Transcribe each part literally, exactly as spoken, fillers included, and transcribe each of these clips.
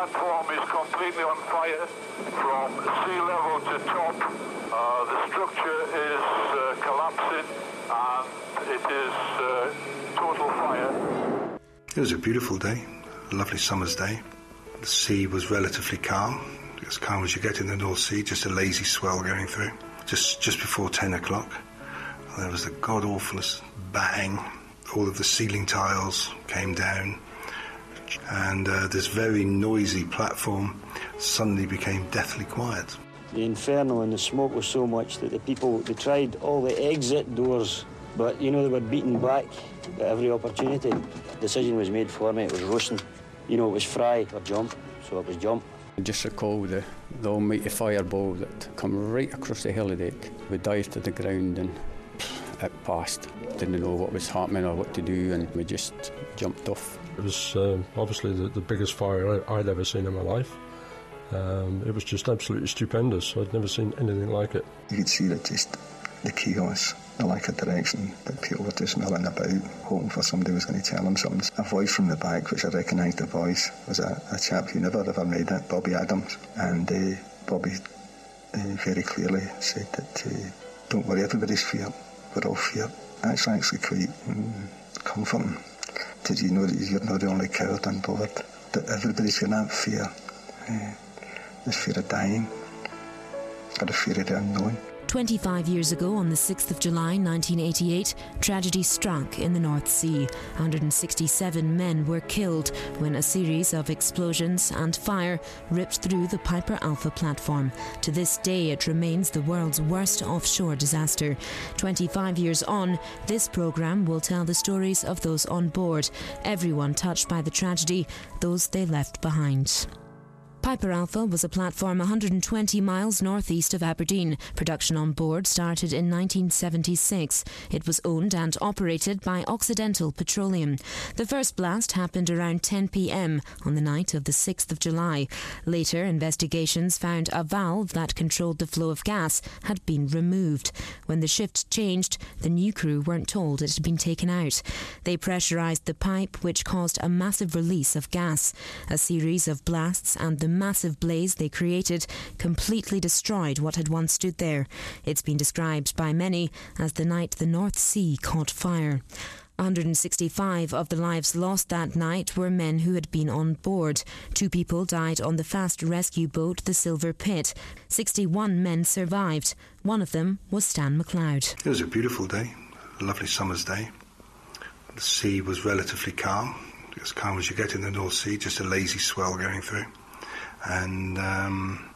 platform is completely on fire from sea level to top. Uh, the structure is uh, collapsing and it is uh, total fire. It was a beautiful day, a lovely summer's day. The sea was relatively calm, as calm as you get in the North Sea, just a lazy swell going through. Just just before ten o'clock, there was the god-awfulest bang. All of the ceiling tiles came down, and uh, this very noisy platform suddenly became deathly quiet. The inferno and the smoke was so much that the people, they tried all the exit doors, but, you know, they were beaten back at every opportunity. The decision was made for me. It was roasting. You know, it was fry or jump, so it was jump. I just recall the, the almighty fireball that come right across the helideck. We dived to the ground and it passed. Didn't know what was happening or what to do, and we just jumped off. It was um, obviously the, the biggest fire I, I'd ever seen in my life. Um, it was just absolutely stupendous. I'd never seen anything like it. You could see that just the chaos, the lack of direction, that people were just milling about, hoping for somebody was going to tell them something. A voice from the back, which I recognised the voice, was a, a chap who never ever made it, Bobby Adams. And uh, Bobby uh, very clearly said that, uh, don't worry, everybody's feared. We're all feared. That's actually quite um, comforting. Did you know that you're not the only coward on board? That everybody's going to have fear. Uh, the fear of dying, or the fear of the unknown. twenty-five years ago, on the sixth of July nineteen eighty-eight, tragedy struck in the North Sea. one hundred sixty-seven men were killed when a series of explosions and fire ripped through the Piper Alpha platform. To this day, it remains the world's worst offshore disaster. twenty-five years on, this programme will tell the stories of those on board, everyone touched by the tragedy, those they left behind. Piper Alpha was a platform one hundred twenty miles northeast of Aberdeen. Production on board started in nineteen seventy-six. It was owned and operated by Occidental Petroleum. The first blast happened around ten p.m. on the night of the sixth of July. Later, investigations found a valve that controlled the flow of gas had been removed. When the shift changed, the new crew weren't told it had been taken out. They pressurised the pipe, which caused a massive release of gas. A series of blasts and the massive blaze they created completely destroyed what had once stood there. It's been described by many as the night the North Sea caught fire. one hundred sixty-five of the lives lost that night were men who had been on board. Two people died on the fast rescue boat, the Silver Pit. sixty-one men survived. One of them was Stan McLeod. It was a beautiful day, a lovely summer's day. The sea was relatively calm, as calm as you get in the North Sea, just a lazy swell going through. And um,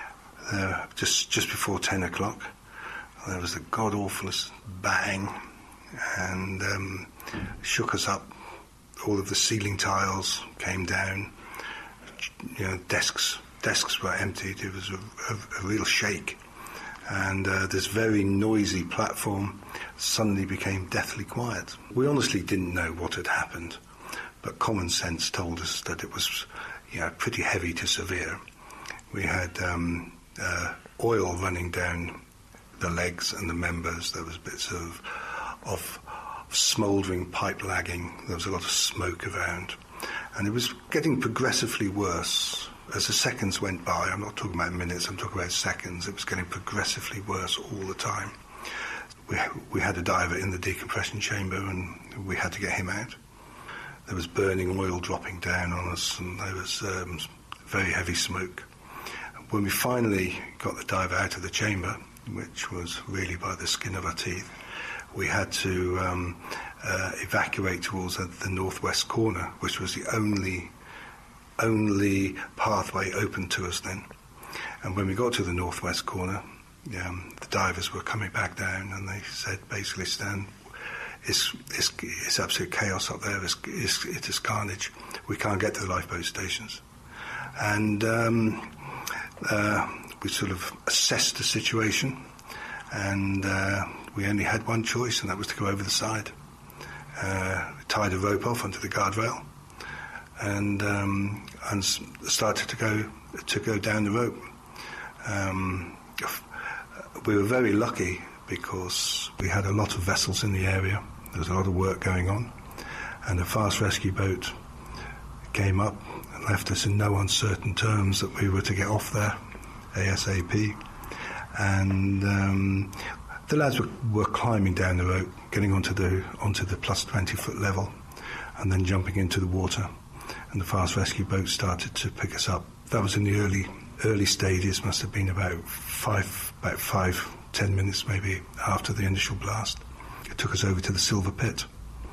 uh, just just before ten o'clock, there was the god-awfulest bang, and um, shook us up. All of the ceiling tiles came down. You know, desks desks were emptied. It was a, a, a real shake, and uh, this very noisy platform suddenly became deathly quiet. We honestly didn't know what had happened, but common sense told us that it was, yeah, pretty heavy to severe. We had um, uh, oil running down the legs and the members. There was bits of, of smouldering pipe lagging. There was a lot of smoke around. And it was getting progressively worse. As the seconds went by, I'm not talking about minutes, I'm talking about seconds, it was getting progressively worse all the time. We, we had a diver in the decompression chamber and we had to get him out. There was burning oil dropping down on us, and there was um, very heavy smoke. When we finally got the diver out of the chamber, which was really by the skin of our teeth, we had to um, uh, evacuate towards the, the northwest corner, which was the only only pathway open to us then. And when we got to the northwest corner, um, the divers were coming back down, and they said, basically, Stan, It's, it's, it's absolute chaos up there. It's, it's, it is carnage. We can't get to the lifeboat stations. And um, uh, we sort of assessed the situation, and uh, we only had one choice, and that was to go over the side. Uh, we tied a rope off onto the guardrail, and um, and started to go to go down the rope. Um, we were very lucky because we had a lot of vessels in the area. There was a lot of work going on, and a fast rescue boat came up, and left us in no uncertain terms that we were to get off there ASAP. And um, the lads were, were climbing down the rope, getting onto the onto the plus twenty foot level, and then jumping into the water. And the fast rescue boat started to pick us up. That was in the early early stages. Must have been about five, about five, ten minutes maybe after the initial blast. It took us over to the Silver Pit,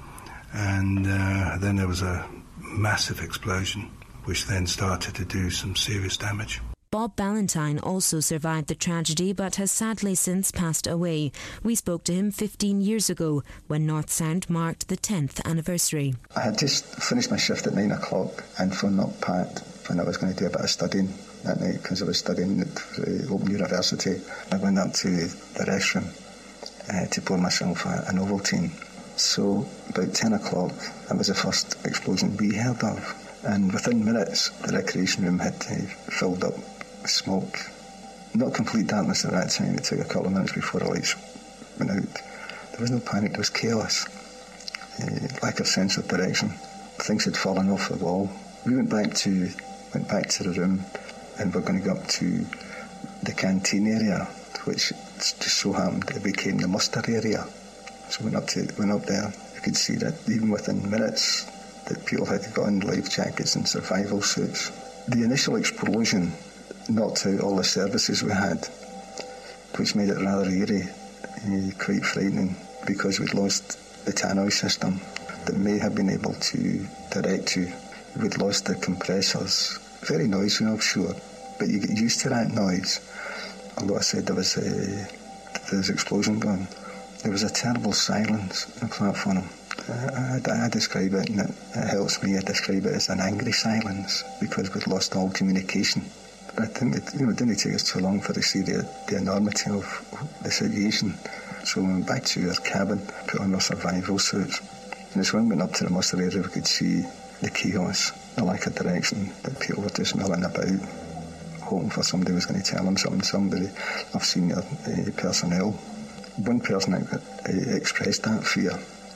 and uh, then there was a massive explosion, which then started to do some serious damage. Bob Ballantyne also survived the tragedy but has sadly since passed away. We spoke to him fifteen years ago when North Sound marked the tenth anniversary. I had just finished my shift at nine o'clock and phoned up Pat and I was going to do a bit of studying that night because I was studying at the Open University. I went up to the restroom uh, to pour myself a, an Ovaltine. So about ten o'clock, that was the first explosion we heard of. And within minutes, the recreation room had uh, filled up with smoke. Not complete darkness at that time. It took a couple of minutes before the lights went out. There was no panic, there was chaos. Uh, lack of sense of direction. Things had fallen off the wall. We went back to went back to the room and we're going to go up to the canteen area, which just so happened it became the muster area. So we went up to went up there. You could see that even within minutes that people had got in life jackets and survival suits. The initial explosion knocked out all the services we had, which made it rather eerie, uh, quite frightening, because we'd lost the tannoy system that may have been able to direct you. We'd lost the compressors. Very noisy offshore, but you get used to that noise. Although I said there was a there was an explosion going, there was a terrible silence on the platform. I, I, I describe it, and it, it helps me. I describe it as an angry silence because we'd lost all communication. But I think it, you know, it didn't take us too long for to see the, the enormity of the situation. So we went back to our cabin, put on our survival suits, and as when we went up to the muster area, we could see the chaos, the lack of direction, that people were just milling about, hoping for somebody who was going to tell them something. Somebody, I've seen uh, personnel. One person uh, expressed that fear.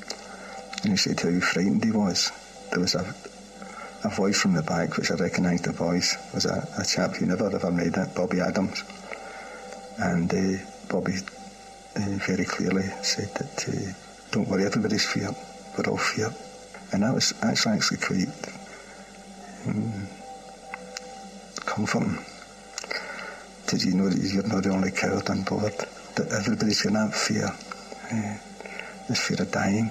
And he said how frightened he was. There was a, a voice from the back, which I recognised the voice. It was a, a chap who never ever made it, Bobby Adams. And uh, Bobby uh, very clearly said that, uh, don't worry, everybody's feared. We're all feared. And that was, that's actually quite um, comforting. Because you know that you're not the only coward on board. That everybody's got that fear. Uh, the fear of dying.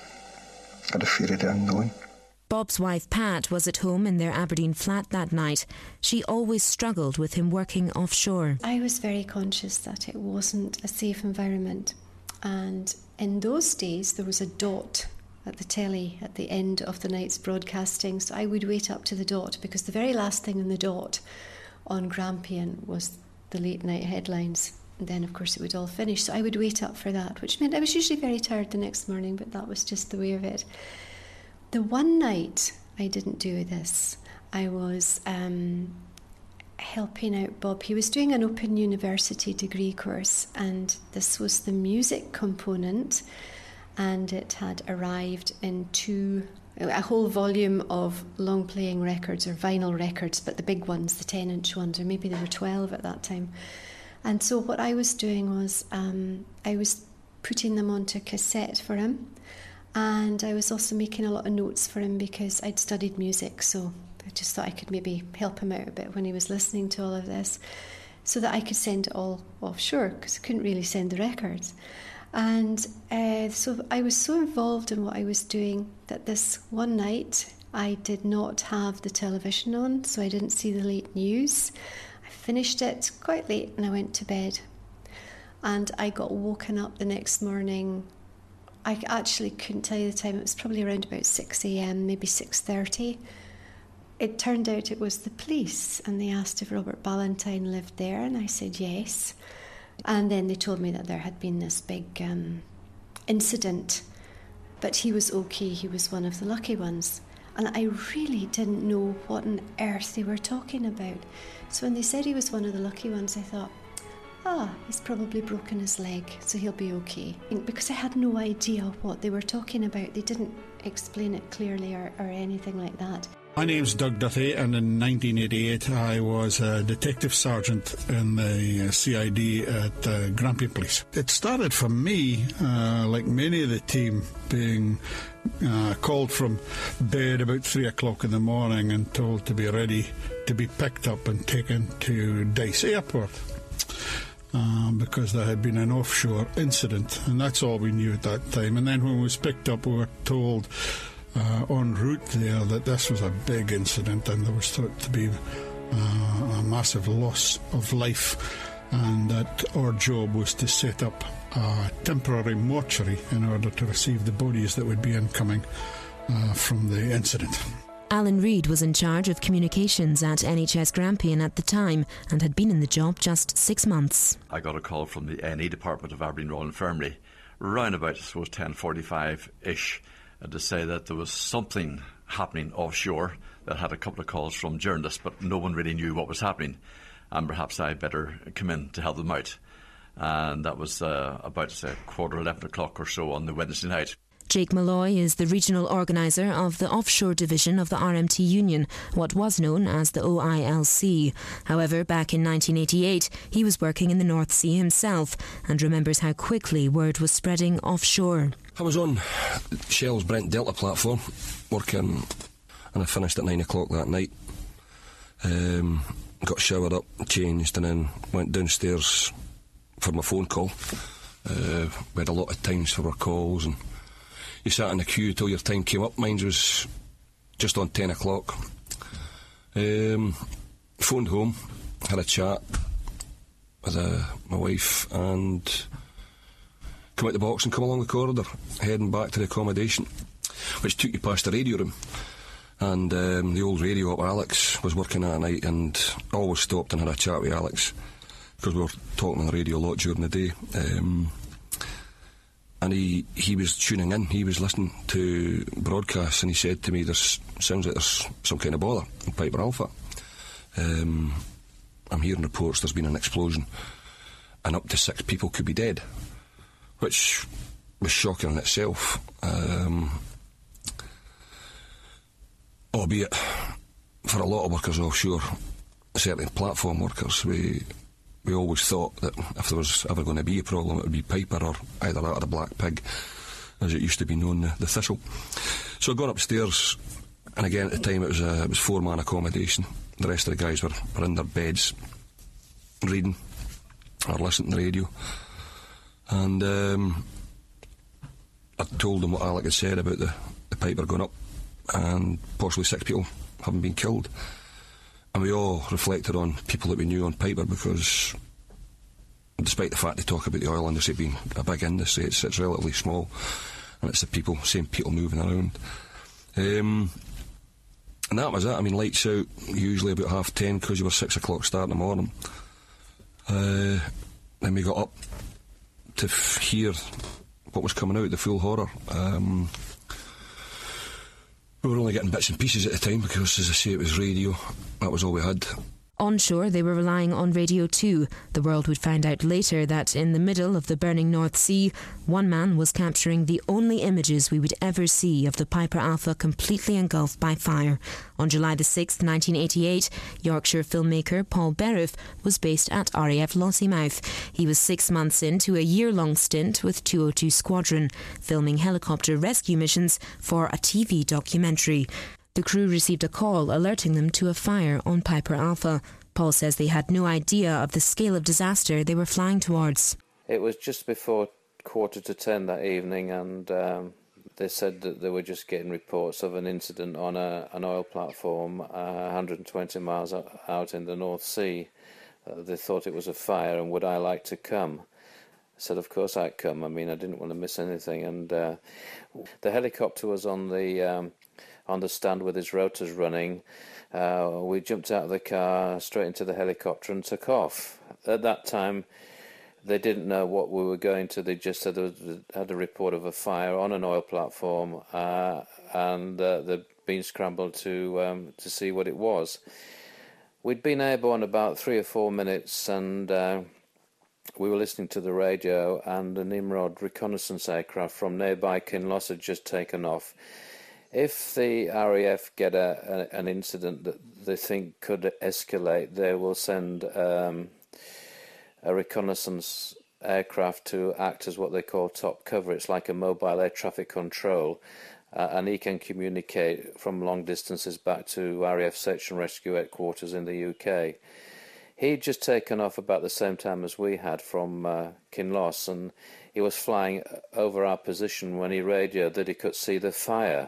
Or the fear of the unknown. Bob's wife Pat was at home in their Aberdeen flat that night. She always struggled with him working offshore. I was very conscious that it wasn't a safe environment. And in those days there was a dot at the telly at the end of the night's broadcasting. So I would wait up to the dot because the very last thing in the dot on Grampian was the late night headlines. And then, of course, it would all finish. So I would wait up for that, which meant I was usually very tired the next morning, but that was just the way of it. The one night I didn't do this, I was um, helping out Bob. He was doing an Open University degree course, and this was the music component, and it had arrived in two, a whole volume of long-playing records, or vinyl records, but the big ones, the ten-inch ones, or maybe there were twelve at that time. And so what I was doing was um, I was putting them onto cassette for him, and I was also making a lot of notes for him because I'd studied music, so I just thought I could maybe help him out a bit when he was listening to all of this, so that I could send it all offshore because I couldn't really send the records. And uh, so I was so involved in what I was doing that this one night I did not have the television on, so I didn't see the late news. Finished it quite late and I went to bed, and I got woken up the next morning. I actually couldn't tell you the time. It was probably around about six a.m, maybe six thirty. It turned out it was the police, and they asked if Robert Ballantyne lived there, and I said yes. And then they told me that there had been this big um, incident, but he was okay. He was one of the lucky ones. And I really didn't know what on earth they were talking about. So when they said he was one of the lucky ones, I thought, ah, he's probably broken his leg, so he'll be okay. Because I had no idea what they were talking about. They didn't explain it clearly or, or anything like that. My name's Doug Duthie, and in nineteen eighty-eight I was a detective sergeant in the C I D at uh, Grampian Police. It started for me, uh, like many of the team, being uh, called from bed about three o'clock in the morning and told to be ready to be picked up and taken to Dice Airport. Um, because there had been an offshore incident, and that's all we knew at that time. And then when we was picked up, we were told uh, en route there that this was a big incident and there was thought to be uh, a massive loss of life, and that our job was to set up a temporary mortuary in order to receive the bodies that would be incoming uh, from the incident. Alan Reid was in charge of communications at N H S Grampian at the time and had been in the job just six months. I got a call from the N E department of Aberdeen Royal Infirmary round about, I suppose, ten forty-five-ish uh, to say that there was something happening offshore. That had a couple of calls from journalists, but no one really knew what was happening, and perhaps I better come in to help them out. And that was uh, about, say, quarter eleven o'clock or so on the Wednesday night. Jake Malloy is the regional organiser of the offshore division of the R M T Union, what was known as the O I L C. However, back in nineteen eighty-eight, he was working in the North Sea himself and remembers how quickly word was spreading offshore. I was on Shell's Brent Delta platform working, and I finished at nine o'clock that night. Um, got showered up, changed, and then went downstairs for my phone call. Uh, we had a lot of times for our calls, and you sat in the queue till your time came up. Mine was just on ten o'clock. Um, phoned home, had a chat with uh, my wife, and come out the box and come along the corridor, heading back to the accommodation, which took you past the radio room. And um, the old radio up, Alex, was working that night, and always stopped and had a chat with Alex, because we were talking on the radio a lot during the day. Um, and he, he was tuning in, he was listening to broadcasts, and he said to me, "There's sounds like there's some kind of bother in Piper Alpha. Um, I'm hearing reports there's been an explosion and up to six people could be dead," which was shocking in itself. Um, albeit, for a lot of workers offshore, certainly platform workers, we we always thought that if there was ever going to be a problem, it would be Piper or either that or the Black Pig, as it used to be known, the, the Thistle. So I'd gone upstairs, and again at the time it was a, it was four-man accommodation. The rest of the guys were, were in their beds, reading or listening to the radio. And um, I told them what Alec had said about the, the Piper going up and possibly six people having been killed. And we all reflected on people that we knew on Piper, because despite the fact they talk about the oil industry being a big industry, it's, it's relatively small, and it's the people, same people moving around. Um, and that was it. I mean, lights out usually about half ten, because you were six o'clock start in the morning. Uh, then we got up to f- hear what was coming out, the full horror. Um, we were only getting bits and pieces at the time, because, as I say, it was radio. That was all we had. Onshore, they were relying on radio too. The world would find out later that in the middle of the burning North Sea, one man was capturing the only images we would ever see of the Piper Alpha completely engulfed by fire. On July the sixth, nineteen eighty-eight, Yorkshire filmmaker Paul Berriff was based at R A F Lossiemouth. He was six months into a year-long stint with two oh two Squadron, filming helicopter rescue missions for a T V documentary. The crew received a call alerting them to a fire on Piper Alpha. Paul says they had no idea of the scale of disaster they were flying towards. It was just before quarter to ten that evening, and um, they said that they were just getting reports of an incident on a, an oil platform uh, one hundred twenty miles out in the North Sea. Uh, they thought it was a fire, and would I like to come? I said, of course I'd come. I mean, I didn't want to miss anything. And uh, the helicopter was on the... Um, on the stand with his rotors running. Uh, we jumped out of the car, straight into the helicopter and took off. At that time, they didn't know what we were going to. They just said they had a report of a fire on an oil platform, uh, and uh, they'd been scrambled to um, to see what it was. We'd been airborne about three or four minutes, and uh, we were listening to the radio, and a Nimrod reconnaissance aircraft from nearby Kinloss had just taken off. If the R A F get a, a, an incident that they think could escalate, they will send um, a reconnaissance aircraft to act as what they call top cover. It's like a mobile air traffic control, uh, and he can communicate from long distances back to R A F Search and Rescue headquarters in the U K. He'd just taken off about the same time as we had from uh, Kinloss, and he was flying over our position when he radioed that he could see the fire.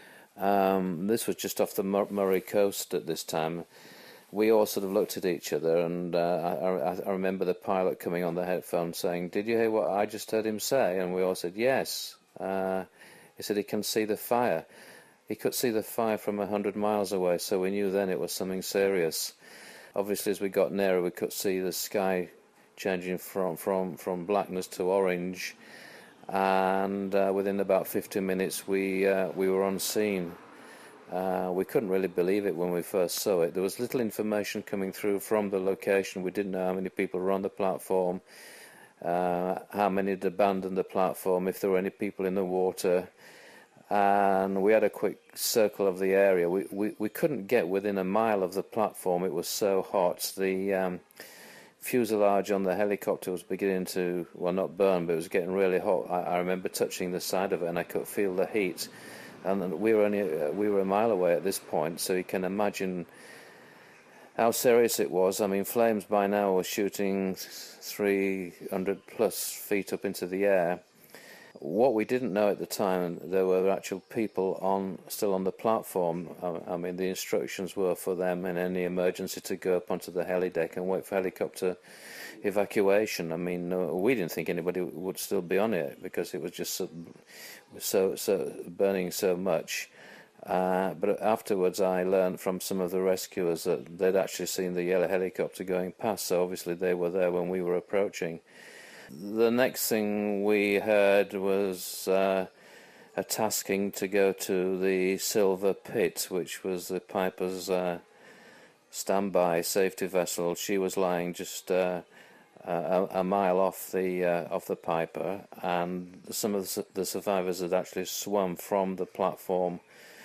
Um, this was just off the Mur Murray coast at this time. We all sort of looked at each other, and uh, I, I remember the pilot coming on the headphone saying, "Did you hear what I just heard him say?" And we all said, "Yes." Uh, he said he can see the fire. He could see the fire from a hundred miles away, so we knew then it was something serious. Obviously, as we got nearer, we could see the sky changing from from from blackness to orange, and uh, within about fifteen minutes, we uh, we were on scene. Uh, we couldn't really believe it when we first saw it. There was little information coming through from the location. We didn't know how many people were on the platform, uh, how many had abandoned the platform, if there were any people in the water. And we had a quick circle of the area. We, we, we couldn't get within a mile of the platform. It was so hot. The um, fuselage on the helicopter was beginning to, well, not burn, but it was getting really hot. I, I remember touching the side of it, and I could feel the heat. And we were only uh, we were a mile away at this point, so you can imagine how serious it was. I mean, flames by now were shooting three hundred plus feet up into the air. What we didn't know at the time, there were actual people on still on the platform. I, I mean, the instructions were for them in any emergency to go up onto the heli deck and wait for helicopter evacuation. I mean, no, we didn't think anybody would still be on it because it was just so so, so burning so much. Uh, but afterwards, I learned from some of the rescuers that they'd actually seen the yellow helicopter going past. So obviously, they were there when we were approaching. The next thing we heard was uh, a tasking to go to the Silver Pit, which was the Piper's uh, standby safety vessel. She was lying just uh, a, a mile off the uh, off the Piper, and some of the, the survivors had actually swum from the platform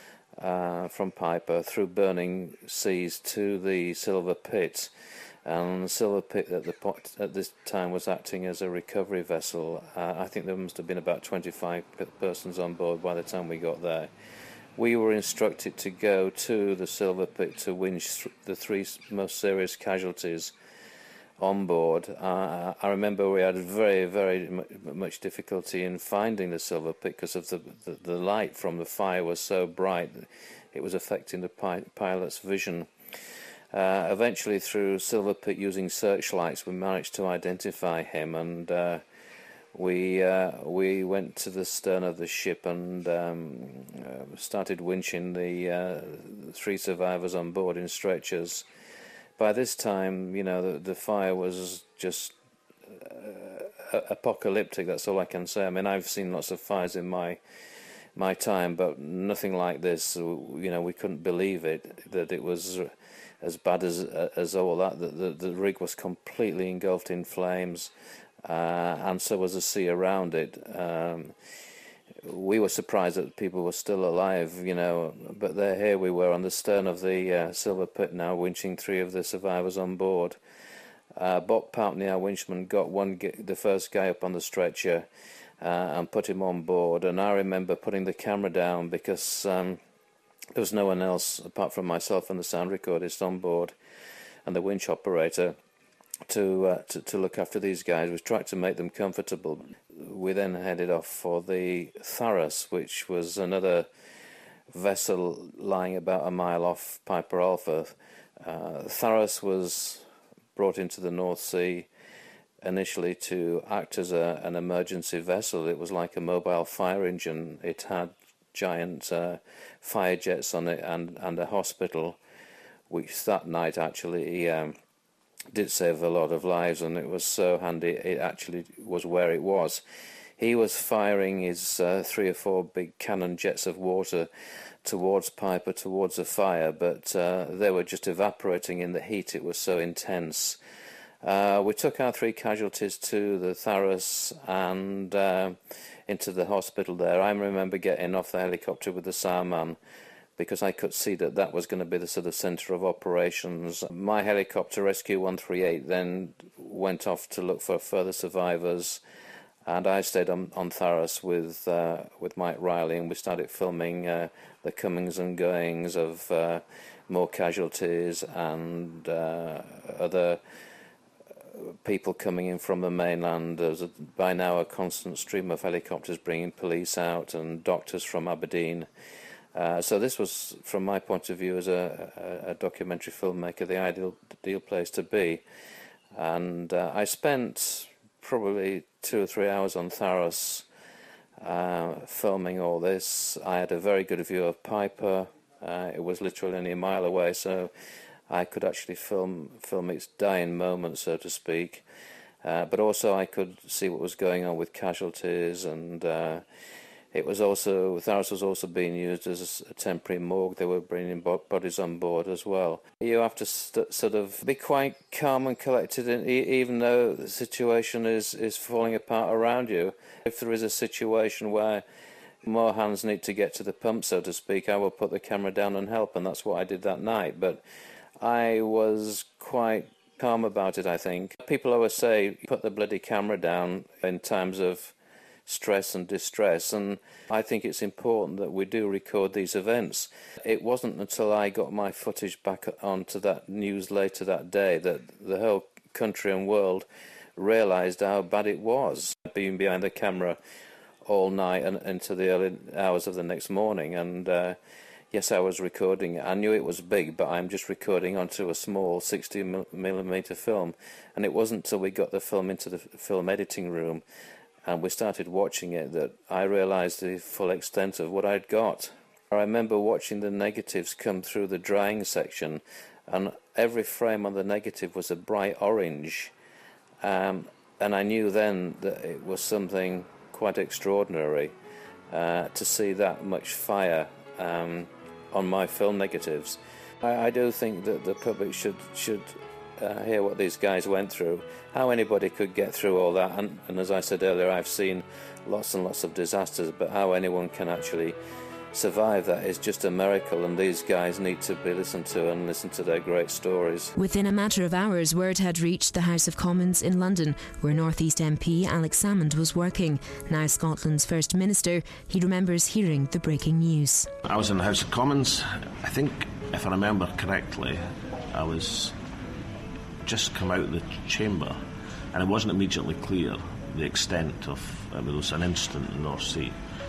uh, from Piper through burning seas to the Silver Pit. And the Silver Pit at the point, at this time was acting as a recovery vessel. Uh, I think there must have been about twenty-five persons on board by the time we got there. We were instructed to go to the Silver Pit to winch th the three most serious casualties on board. Uh, I remember we had very, very much difficulty in finding the Silver Pit because of the, the, the light from the fire was so bright it was affecting the pi pilot's vision. Uh, eventually, through Silver Pit using searchlights, we managed to identify him, and uh, we uh, we went to the stern of the ship and um, uh, started winching the uh, three survivors on board in stretchers. By this time, you know, the, the fire was just uh, apocalyptic. That's all I can say. I mean, I've seen lots of fires in my my time, but nothing like this. You know, we couldn't believe it that it was as bad as as all that. The, the, the rig was completely engulfed in flames, uh, and so was the sea around it. Um, we were surprised that people were still alive, you know, but there here we were on the stern of the uh, Silver Pit now, winching three of the survivors on board. Uh, Bob Pountney, our winchman, got one, the first guy up on the stretcher uh, and put him on board, and I remember putting the camera down because um, there was no one else apart from myself and the sound recordist on board and the winch operator to, uh, to to look after these guys. We tried to make them comfortable. We then headed off for the Tharos, which was another vessel lying about a mile off Piper Alpha. Uh, Tharos was brought into the North Sea initially to act as a, an emergency vessel. It was like a mobile fire engine. It had giant uh, fire jets on it and, and a hospital, which that night actually um, did save a lot of lives, and it was so handy it actually was where it was. He was firing his uh, three or four big cannon jets of water towards Piper, towards the fire, but uh, they were just evaporating in the heat. It was so intense. Uh, we took our three casualties to the Tharos, and uh, into the hospital there. I remember getting off the helicopter with the SARMAN because I could see that that was going to be the sort of centre of operations. My helicopter, Rescue one thirty-eight, then went off to look for further survivors, and I stayed on, on Tharos with uh, with Mike Riley, and we started filming uh, the comings and goings of uh, more casualties and uh, other people coming in from the mainland. There's a, by now a constant stream of helicopters bringing police out and doctors from Aberdeen. Uh, so this was, from my point of view as a, a, a documentary filmmaker, the ideal, ideal place to be. And uh, I spent probably two or three hours on Tharos uh, filming all this. I had a very good view of Piper. Uh, it was literally only a mile away, so I could actually film film its dying moment, so to speak. Uh, but also I could see what was going on with casualties, and uh, it was also, Tharos was also being used as a temporary morgue. They were bringing bodies on board as well. You have to st- sort of be quite calm and collected, in, e- even though the situation is, is falling apart around you. If there is a situation where more hands need to get to the pump, so to speak, I will put the camera down and help, and that's what I did that night. But I was quite calm about it, I think. People always say, put the bloody camera down in times of stress and distress, and I think it's important that we do record these events. It wasn't until I got my footage back onto that news later that day that the whole country and world realised how bad it was, being behind the camera all night and into the early hours of the next morning. And uh, yes, I was recording. I knew it was big, but I'm just recording onto a small sixty millimeter film, and it wasn't until we got the film into the film editing room and we started watching it that I realised the full extent of what I'd got. I remember watching the negatives come through the drying section, and every frame on the negative was a bright orange, um, and I knew then that it was something quite extraordinary uh, to see that much fire um, on my film negatives. I, I do think that the public should should uh, hear what these guys went through, how anybody could get through all that, and, and as I said earlier, I've seen lots and lots of disasters, but how anyone can actually survive that is just a miracle, and these guys need to be listened to and listen to their great stories. Within a matter of hours, word had reached the House of Commons in London, where North East M P Alex Salmond was working. Now Scotland's First Minister, he remembers hearing the breaking news. I was in the House of Commons. I think, if I remember correctly, I was just come out of the chamber, and it wasn't immediately clear the extent of, I mean, there was an incident in the North Sea,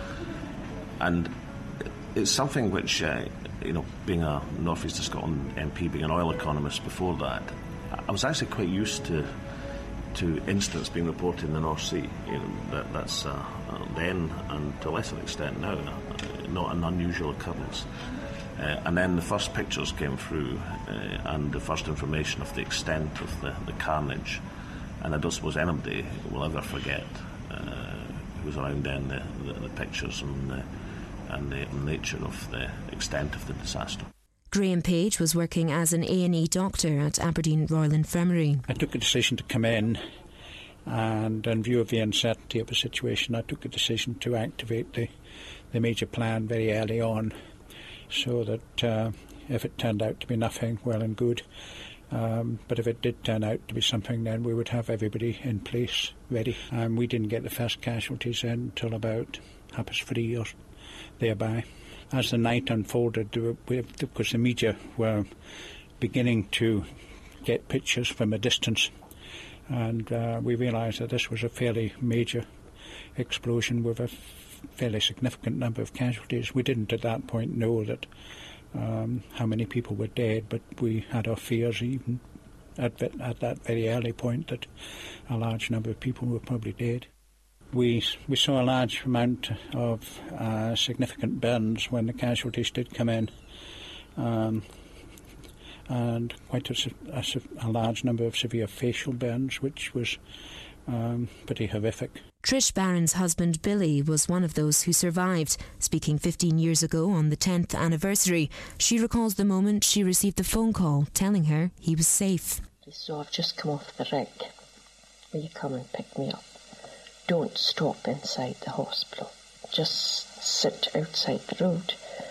and it's something which, uh, you know, being a North East of Scotland M P, being an oil economist before that, I was actually quite used to to incidents being reported in the North Sea. You know, that, that's uh, uh, then, and to a lesser extent now, uh, not an unusual occurrence. Uh, and then the first pictures came through, uh, and the first information of the extent of the, the carnage. And I don't suppose anybody will ever forget uh, who was around then, the, the, the pictures and the, and the nature of the extent of the disaster. Graham Page was working as an A and E doctor at Aberdeen Royal Infirmary. I took a decision to come in, and in view of the uncertainty of the situation, I took a decision to activate the, the major plan very early on, so that uh, if it turned out to be nothing, well and good. Um, but if it did turn out to be something, then we would have everybody in place ready. Um, we didn't get the first casualties in until about half past three or thereby. As the night unfolded, because the media were beginning to get pictures from a distance, and uh, we realised that this was a fairly major explosion with a fairly significant number of casualties. We didn't at that point know that um, how many people were dead, but we had our fears even at, at that very early point that a large number of people were probably dead. We we saw a large amount of uh, significant burns when the casualties did come in, um, and quite a, a, a large number of severe facial burns, which was um, pretty horrific. Trish Barron's husband Billy was one of those who survived. Speaking fifteen years ago on the tenth anniversary, she recalls the moment she received the phone call telling her he was safe. So I've just come off the wreck. Will you come and pick me up? don't stop inside the hospital. Just sit outside the road.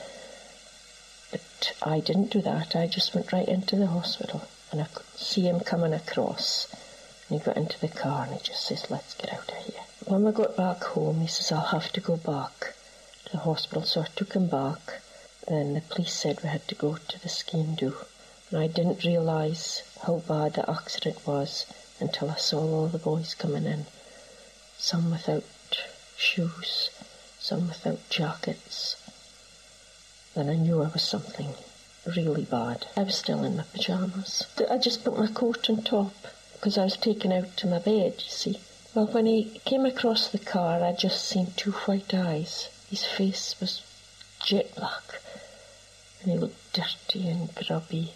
But I didn't do that. I just went right into the hospital, and I could see him coming across. And he got into the car and he just says, let's get out of here. When we got back home, he says, I'll have to go back to the hospital. So I took him back. Then the police said we had to go to the scheme do. And I didn't realise how bad the accident was until I saw all the boys coming in. Some without shoes, some without jackets. Then I knew I was something really bad. I was still in my pyjamas. I just put my coat on top because I was taken out to my bed, you see. Well, when he came across the car, I just seen two white eyes. His face was jet black. And he looked dirty and grubby.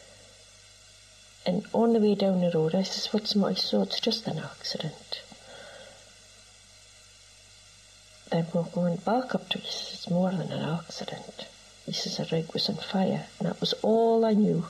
And on the way down the road, I says, what's my so it's just an accident. Then we're going back up to it. He says, it's more than an accident. He says, the rig was on fire. And that was all I knew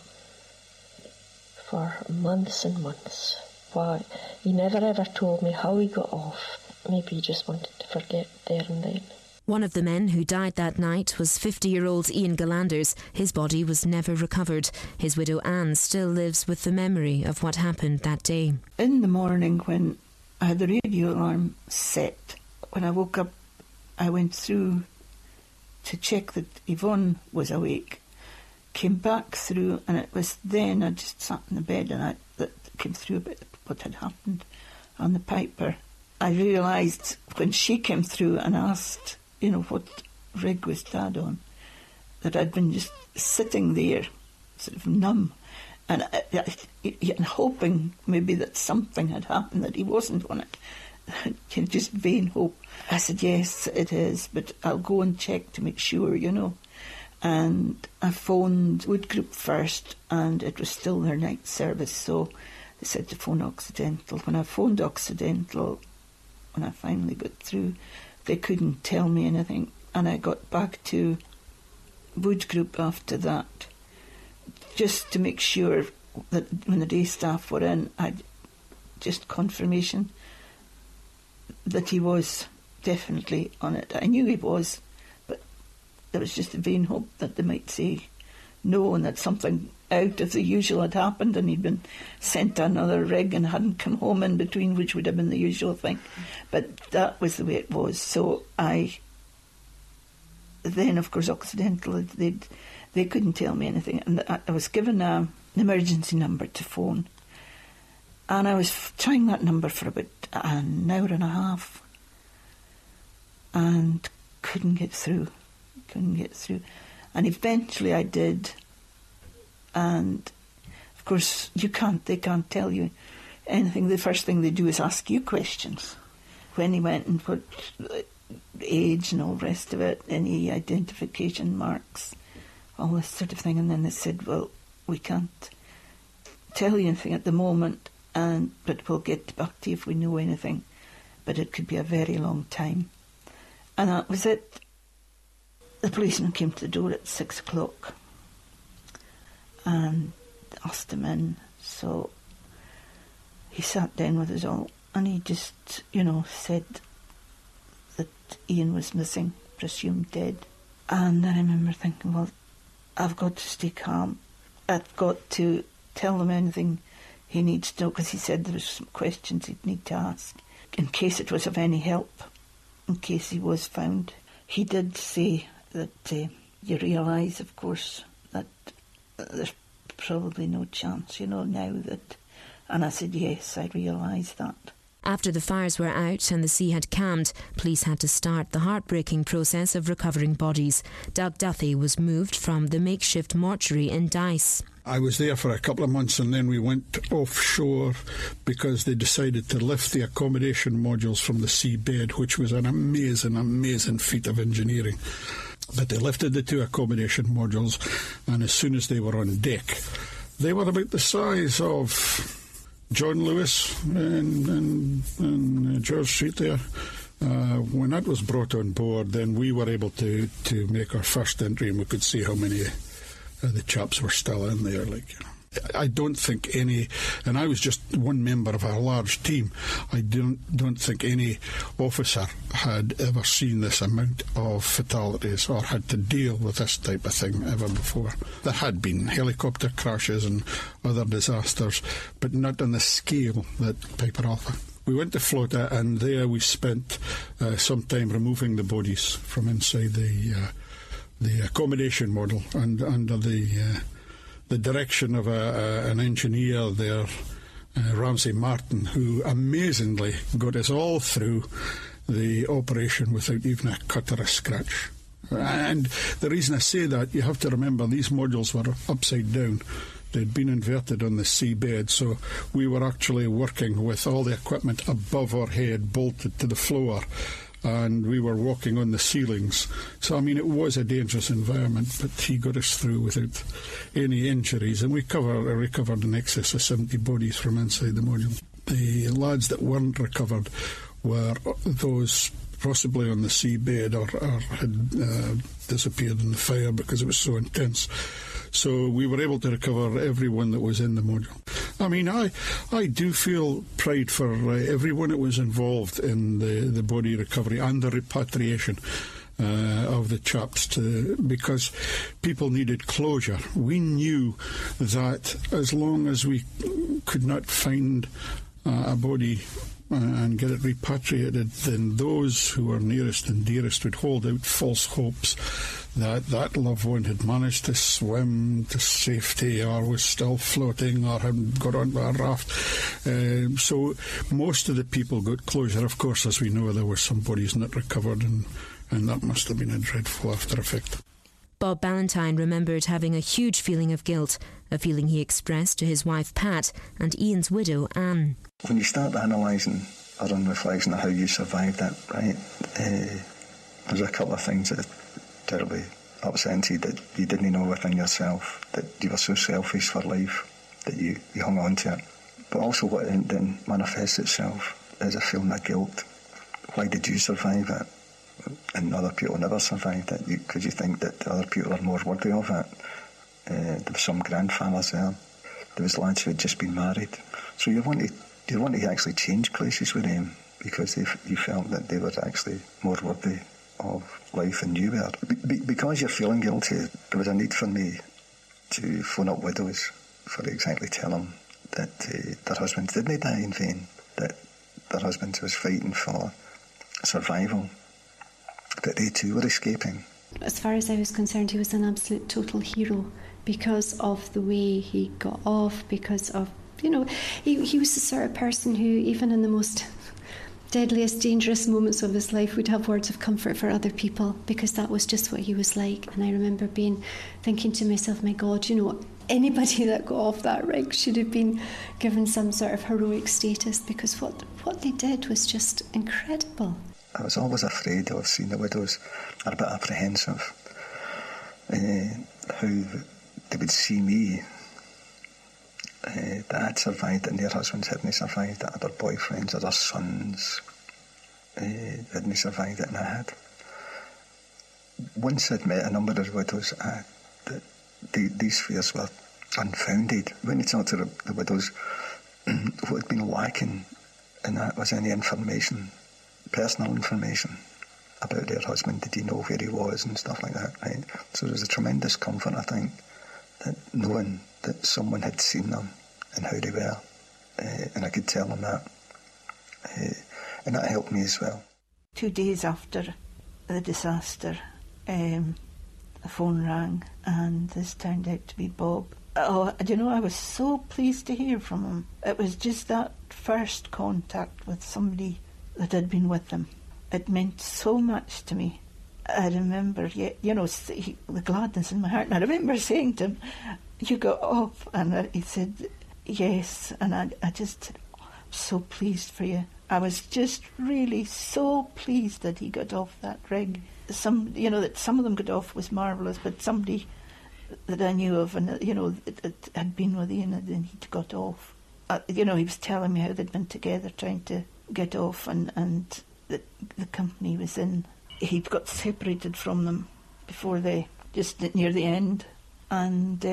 for months and months. Why? He never ever told me how he got off. Maybe he just wanted to forget there and then. One of the men who died that night was fifty-year-old Ian Galanders. His body was never recovered. His widow Anne still lives with the memory of what happened that day. In the morning when I had the radio alarm set, when I woke up, I went through to check that Yvonne was awake. Came back through, and it was then I just sat in the bed and I that came through about what had happened on the Piper. I realised when she came through and asked, you know, what rig was Dad on, that I'd been just sitting there, sort of numb, and, I, I, and hoping maybe that something had happened, that he wasn't on it. Just vain hope. I said, yes, it is, but I'll go and check to make sure, you know. And I phoned Wood Group first, and it was still their night service, so they said to phone Occidental. When I phoned Occidental, when I finally got through, they couldn't tell me anything, and I got back to Wood Group after that, just to make sure that when the day staff were in, I'd just confirmation that he was definitely on it. I knew he was, but there was just a vain hope that they might say no, and that something out of the usual had happened and he'd been sent to another rig and hadn't come home in between, which would have been the usual thing. But that was the way it was. So I then, of course, Occidental, they'd, they couldn't tell me anything, and I, I was given a, an emergency number to phone, and I was f- trying that number for about an hour and a half and couldn't get through couldn't get through and eventually I did. And of course you can't they can't tell you anything. The first thing they do is ask you questions. When he went and what age and all the rest of it, any identification marks, all this sort of thing, and then they said, well, we can't tell you anything at the moment, and but we'll get back to you if we know anything, but it could be a very long time. And that was it. The policeman came to the door at six o'clock and asked him in. So he sat down with us all and he just, you know, said that Ian was missing, presumed dead. And I remember thinking, well, I've got to stay calm. I've got to tell him anything he needs to know, because he said there was some questions he'd need to ask in case it was of any help, in case he was found. He did say that uh, you realise, of course, that uh, there's probably no chance, you know, now that... And I said, yes, I realise that. After the fires were out and the sea had calmed, police had to start the heartbreaking process of recovering bodies. Doug Duthie was moved from the makeshift mortuary in Dice. I was there for a couple of months and then we went offshore because they decided to lift the accommodation modules from the seabed, which was an amazing, amazing feat of engineering. But they lifted the two accommodation modules, and as soon as they were on deck, they were about the size of John Lewis and, and, and George Street there. Uh, when that was brought on board, then we were able to, to make our first entry, and we could see how many of the chaps were still in there. Like, you know. I don't think any, and I was just one member of a large team, I don't, don't think any officer had ever seen this amount of fatalities or had to deal with this type of thing ever before. There had been helicopter crashes and other disasters, but not on the scale that Piper Alpha. We went to Flota, and there we spent uh, some time removing the bodies from inside the uh, the accommodation model, and under the uh, the direction of a, a, an engineer there, uh, Ramsay Martin, who amazingly got us all through the operation without even a cut or a scratch. And the reason I say that, you have to remember these modules were upside down. They'd been inverted on the seabed, so we were actually working with all the equipment above our head, bolted to the floor, and we were walking on the ceilings. So, I mean, it was a dangerous environment, but he got us through without any injuries, and we cover, recovered in excess of seventy bodies from inside the module. The lads that weren't recovered were those possibly on the seabed or, or had uh, disappeared in the fire because it was so intense. So we were able to recover everyone that was in the module. I mean, I I do feel pride for uh, everyone that was involved in the, the body recovery and the repatriation uh, of the chaps, to, because people needed closure. We knew that as long as we could not find uh, a body and get it repatriated, then those who were nearest and dearest would hold out false hopes that that loved one had managed to swim to safety or was still floating or had got onto a raft. Um, so most of the people got closure. Of course, as we know, there were some bodies not recovered, and, and that must have been a dreadful after effect. Bob Ballantyne remembered having a huge feeling of guilt, a feeling he expressed to his wife Pat and Ian's widow Anne. When you start analysing or on reflection of how you survived that, right, uh, there's a couple of things that terribly upsetting you, that you didn't know within yourself, that you were so selfish for life that you, you hung on to it. But also what it then manifests itself is a feeling of guilt. Why did you survive it and other people never survived it? Because you, you think that other people are more worthy of it. Uh, there were some grandfathers there. There was lads who had just been married. So you want to, you want to actually change places with them because they, you felt that they were actually more worthy of life than you were. Be- because you're feeling guilty, there was a need for me to phone up widows for exactly tell them that uh, their husbands didn't die in vain, that their husbands was fighting for survival, that they too were escaping. As far as I was concerned, he was an absolute total hero because of the way he got off, because of, you know, he, he was the sort of person who, even in the most deadliest, dangerous moments of his life, would have words of comfort for other people, because that was just what he was like. And I remember being thinking to myself, my God, you know, anybody that got off that rig should have been given some sort of heroic status, because what what they did was just incredible. I was always afraid of seeing the widows, or a bit apprehensive, uh, how they would see me, uh, that I'd survived and their husbands hadn't survived, that other boyfriends or their sons uh, hadn't survived it, and I had. Once I'd met a number of widows, I, the, the, these fears were unfounded. When you talk to the, the widows, what had been lacking in that was any information, personal information about their husband. Did he know where he was and stuff like that, right? So there was a tremendous comfort, I think, that knowing that someone had seen them and how they were, uh, and I could tell them that, uh, and that helped me as well. Two days after the disaster, um, the phone rang, and this turned out to be Bob. Oh, you know, I was so pleased to hear from him. It was just that first contact with somebody that had been with them. It meant so much to me. I remember, you know, the gladness in my heart. And I remember saying to him, "You got off?" And he said, "Yes." And I, I just said, oh, "I'm so pleased for you." I was just really so pleased that he got off that rig. Some, you know, that some of them got off was marvellous, but somebody that I knew of, and you know, that, that had been with Ian, and then he got off. Uh, you know, he was telling me how they'd been together trying to get off, and and the the company was in. He'd got separated from them before they, just near the end, and um,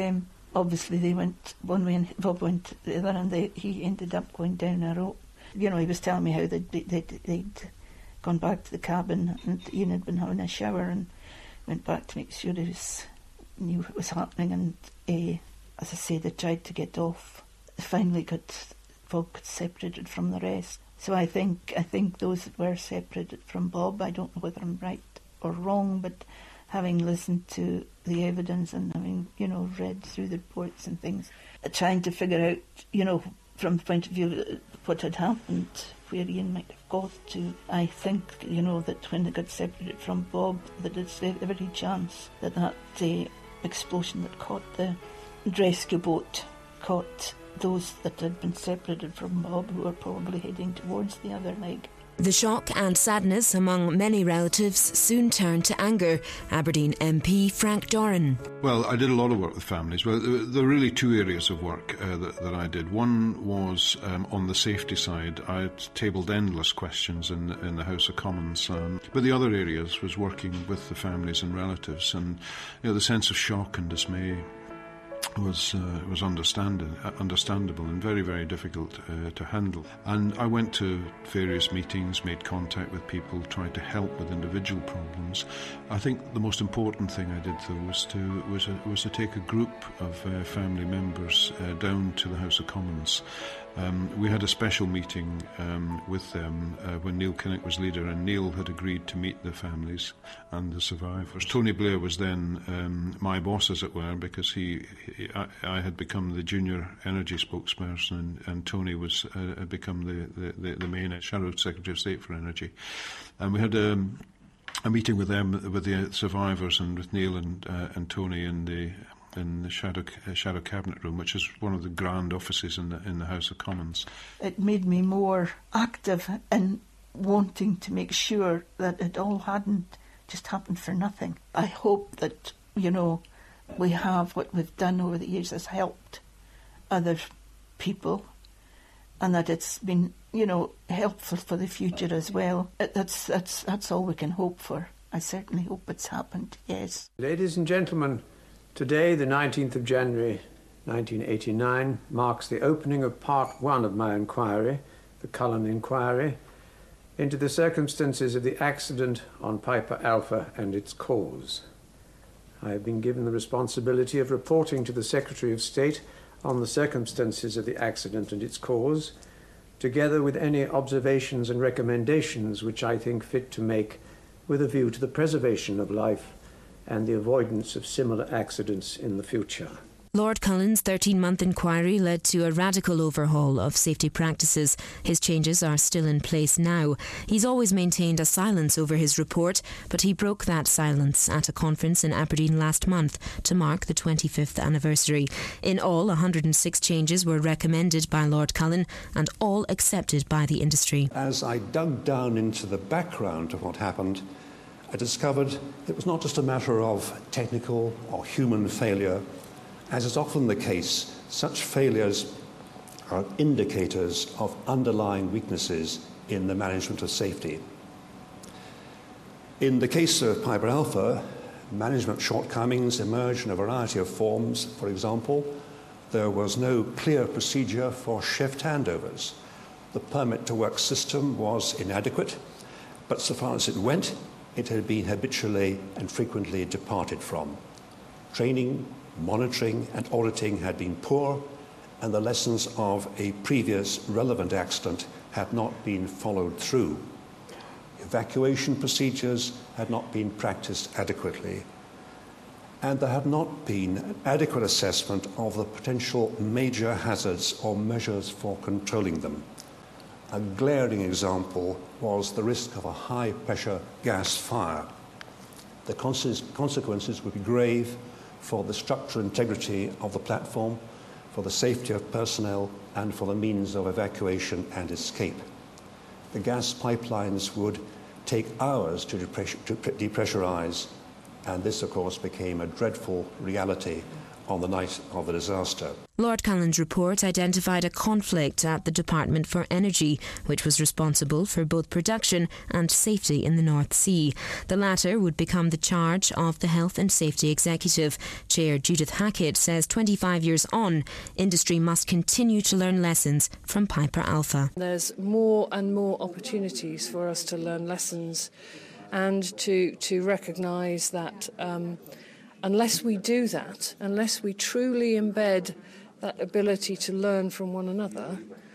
obviously they went one way and Bob went the other, and they, he ended up going down a rope. You know, he was telling me how they'd, they'd, they'd gone back to the cabin, and Ian had been having a shower and went back to make sure he was, knew what was happening, and uh, as I say, they tried to get off. They finally got, Bob got separated from the rest. So I think I think those that were separated from Bob, I don't know whether I'm right or wrong, but having listened to the evidence and having, you know, read through the reports and things, trying to figure out, you know, from the point of view of what had happened, where Ian might have got to, I think, you know, that when they got separated from Bob, that it's every chance that that uh, explosion that caught the rescue boat caught those that had been separated from Bob, who were probably heading towards the other leg. The shock and sadness among many relatives soon turned to anger. Aberdeen M P Frank Doran. Well, I did a lot of work with families. Well, there are really two areas of work uh, that, that I did. One was um, on the safety side. I had tabled endless questions in, in the House of Commons. Um, but the other areas was working with the families and relatives. And you know, the sense of shock and dismay was uh, was understanding, uh, understandable and very, very difficult uh, to handle. And I went to various meetings, made contact with people, tried to help with individual problems. I think the most important thing I did, though, was to was a, was to take a group of uh, family members uh, down to the House of Commons. Um, we had a special meeting um, with them uh, when Neil Kinnock was leader, and Neil had agreed to meet the families and the survivors. Tony Blair was then um, my boss, as it were, because he, he I, I had become the junior energy spokesperson, and, and Tony was uh, had become the, the, the main Shadow Secretary of State for Energy. And we had um, a meeting with them, with the survivors, and with Neil and, uh, and Tony in the in the shadow uh, shadow cabinet room, which is one of the grand offices in the in the House of Commons. It made me more active in wanting to make sure that it all hadn't just happened for nothing. I hope that, you know, we have what we've done over the years has helped other people, and that it's been, you know, helpful for the future as well. It, that's that's that's all we can hope for. I certainly hope it's happened. Yes. Ladies and gentlemen, today, the nineteenth of January nineteen eighty-nine, marks the opening of part one of my inquiry, the Cullen Inquiry, into the circumstances of the accident on Piper Alpha and its cause. I have been given the responsibility of reporting to the Secretary of State on the circumstances of the accident and its cause, together with any observations and recommendations which I think fit to make with a view to the preservation of life and the avoidance of similar accidents in the future. Lord Cullen's thirteen-month inquiry led to a radical overhaul of safety practices. His changes are still in place now. He's always maintained a silence over his report, but he broke that silence at a conference in Aberdeen last month to mark the twenty-fifth anniversary. In all, one hundred six changes were recommended by Lord Cullen and all accepted by the industry. As I dug down into the background of what happened, I discovered it was not just a matter of technical or human failure. As is often the case, such failures are indicators of underlying weaknesses in the management of safety. In the case of Piper Alpha, management shortcomings emerged in a variety of forms. For example, there was no clear procedure for shift handovers. The permit to work system was inadequate, but so far as it went, it had been habitually and frequently departed from. Training, monitoring and auditing had been poor, and the lessons of a previous relevant accident had not been followed through. Evacuation procedures had not been practiced adequately, and there had not been an adequate assessment of the potential major hazards or measures for controlling them. A glaring example was the risk of a high-pressure gas fire. The consequences would be grave for the structural integrity of the platform, for the safety of personnel, and for the means of evacuation and escape. The gas pipelines would take hours to, depressurize, and this, of course, became a dreadful reality on the night of the disaster. Lord Cullen's report identified a conflict at the Department for Energy, which was responsible for both production and safety in the North Sea. The latter would become the charge of the Health and Safety Executive. Chair Judith Hackett says twenty-five years on, industry must continue to learn lessons from Piper Alpha. There's more and more opportunities for us to learn lessons and to, to recognise that um, unless we do that, unless we truly embed that ability to learn from one another,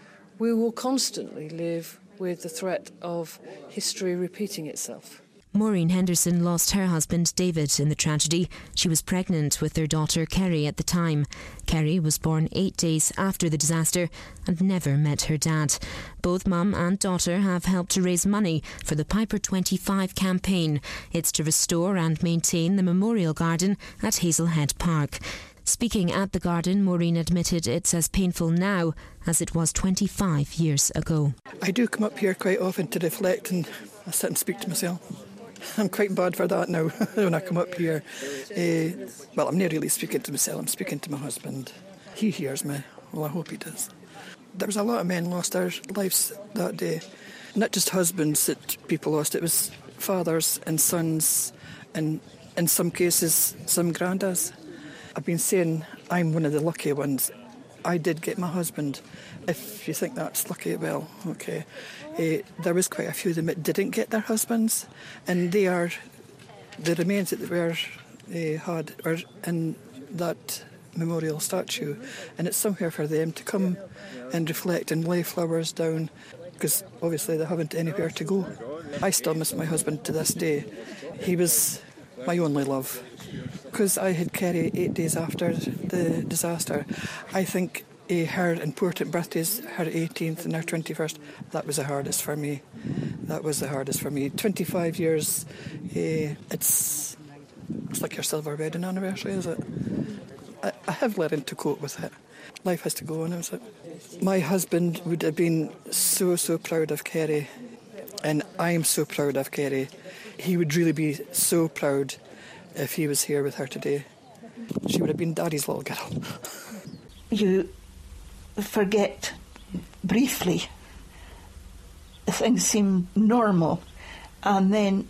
we will constantly live with the threat of history repeating itself. Maureen Henderson lost her husband David in the tragedy. She was pregnant with their daughter Kerry at the time. Kerry was born eight days after the disaster and never met her dad. Both mum and daughter have helped to raise money for the Piper twenty-five campaign. It's to restore and maintain the memorial garden at Hazelhead Park. Speaking at the garden, Maureen admitted it's as painful now as it was twenty-five years ago. I do come up here quite often to reflect, and I sit and speak to myself. I'm quite bad for that now when I come up here. Uh, well, I'm not really speaking to myself, I'm speaking to my husband. He hears me. Well, I hope he does. There was a lot of men lost their lives that day. Not just husbands that people lost, it was fathers and sons, and in some cases, some granddads. I've been saying I'm one of the lucky ones. I did get my husband. If you think that's lucky, well, okay. Uh, there was quite a few of them that didn't get their husbands, and they are the remains that they were uh, had are in that memorial statue, and it's somewhere for them to come and reflect and lay flowers down, because obviously they haven't anywhere to go. I still miss my husband to this day. He was my only love, because I had Kerry eight days after the disaster. I think uh, her important birthdays, her eighteenth and her twenty-first, that was the hardest for me. That was the hardest for me. twenty-five years, uh, it's it's like your silver wedding anniversary, is it? I, I have learned to cope with it. Life has to go on, is it? My husband would have been so, so proud of Kerry, and I'm so proud of Kerry. He would really be so proud if he was here with her today. She would have been Daddy's little girl. You forget briefly. Things seem normal, and then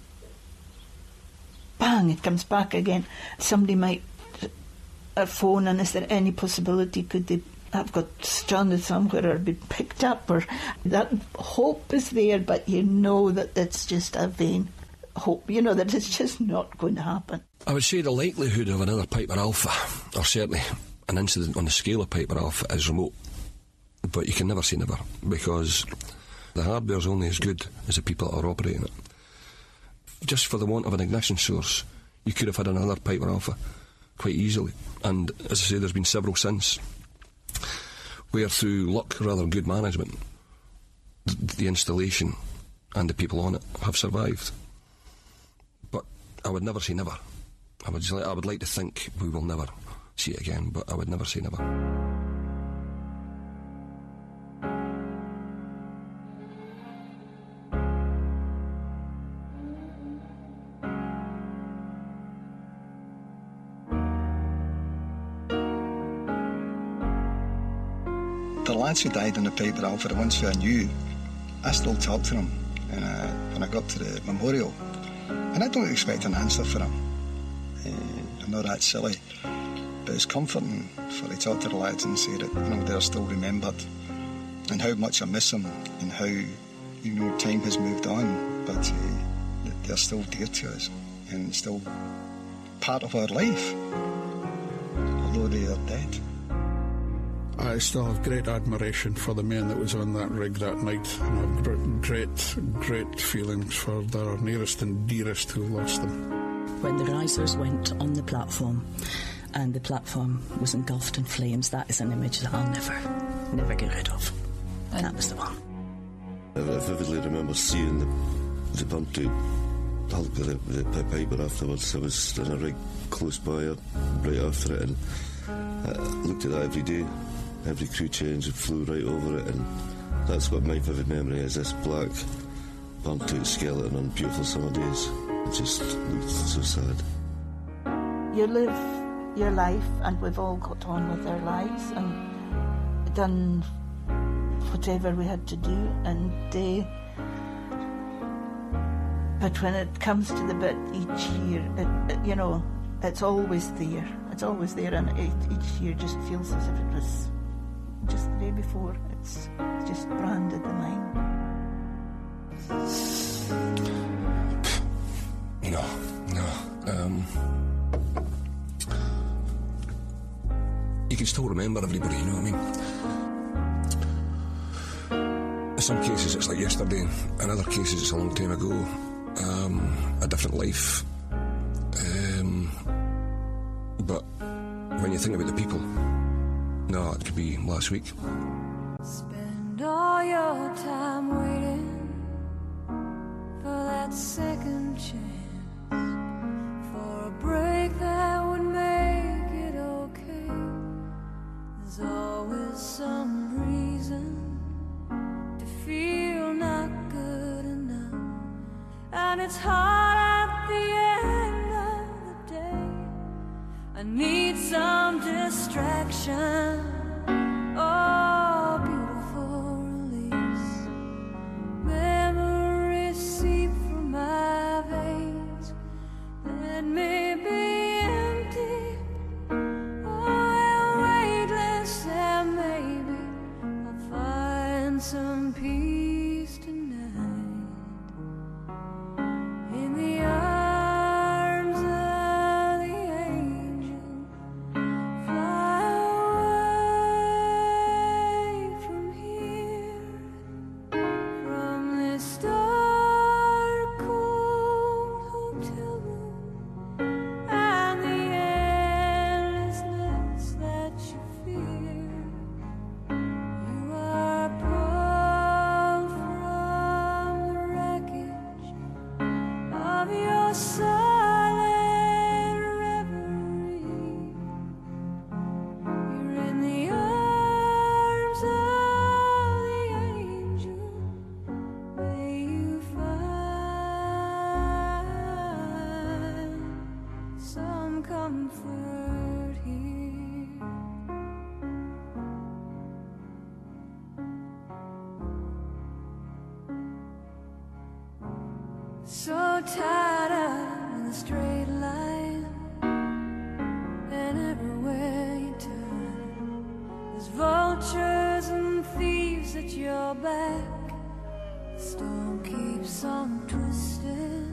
bang, it comes back again. Somebody might uh, phone, and is there any possibility could they have got stranded somewhere or been picked up? Or that hope is there, but you know that it's just a vain hope. You know that it's just not going to happen. I would say the likelihood of another Piper Alpha, or certainly an incident on the scale of Piper Alpha, is remote. But you can never say never, because the hardware is only as good as the people that are operating it. Just for the want of an ignition source, you could have had another Piper Alpha quite easily. And as I say, there's been several since, where through luck, rather good management, the, the installation and the people on it have survived. But I would never say never. I would, just like, I would like to think we will never see it again, but I would never say never. The lads who died in the Piper Alpha, the ones who I knew, I still talk to them and uh, when I got to the memorial. And I don't expect an answer for them. Uh, I'm not that silly. But it's comforting for to talk to the lads and say that, you know, they're still remembered and how much I miss them and how, you know, time has moved on, but uh, they're still dear to us and still part of our life, although they are dead. I still have great admiration for the men that was on that rig that night, and I have great, great feelings for their nearest and dearest who lost them. When the risers went on the platform and the platform was engulfed in flames, that is an image that I'll never, never get rid of. And that was the one. I vividly remember seeing the, the bump to Hulk, the, the Piper afterwards. I was in a rig close by it, right after it, and I looked at that every day. Every crew change, it flew right over it, and that's what my vivid memory is, this black bumped out skeleton on beautiful summer days. It just looked so sad. You live your life, and we've all got on with our lives and done whatever we had to do. And uh, but when it comes to the bit each year, it, it, you know, it's always there. It's always there, and it, each year just feels as if it was just the day before. It's just branded the line. No, no. Um, you can still remember everybody, you know what I mean? In some cases it's like yesterday, in other cases it's a long time ago, um, a different life. Um, but when you think about the people, no, it could be last week. Spend all your time waiting for that second chance, for a break that would make it okay. There's always some reason to feel not good enough, and it's hard at the end of the day. I need some distraction. Oh, beautiful release. Memories seep from my veins. Let me be empty. Oh, weightless, and maybe I'll find some peace tonight in the arms of the angel. Fly away from here, from this dark, cold hotel room, and the endlessness that you fear. You are pulled from the wreckage of your silent reverie. You're in the arms of the angel. May you find some comfort here. So tied up in a straight line, and everywhere you turn, there's vultures and thieves at your back. The storm keeps on twisting.